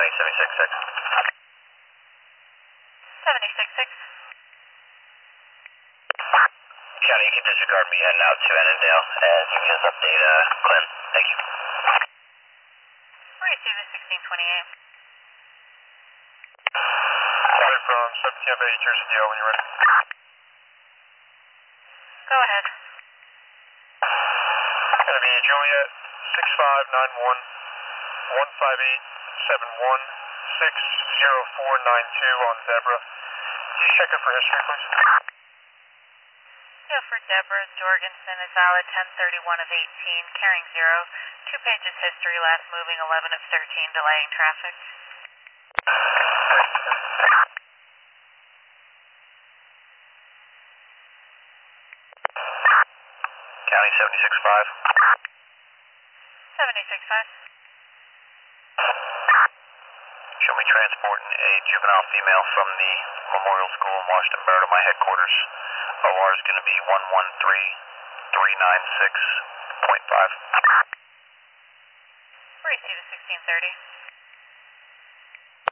County 76-6. 76-6. County, you can disregard me heading out to Annandale, and you can just update Glenn. Thank you. Receive the 1628. County from 17 Bay, Jersey DL when you're ready. Go ahead. Going to be Juliet 6591 15871 60492 on Deborah. Just check it for history, please. Yeah, for Deborah, Jorgensen is valid 1031 of 18, carrying 0. 2 pages history, last moving 11 of 13, delaying traffic. County 76-5. 76-5. Show me transporting a juvenile female from the Memorial School in Washington Borough to my headquarters. OR is going to be 113396.5. Receive the 1630.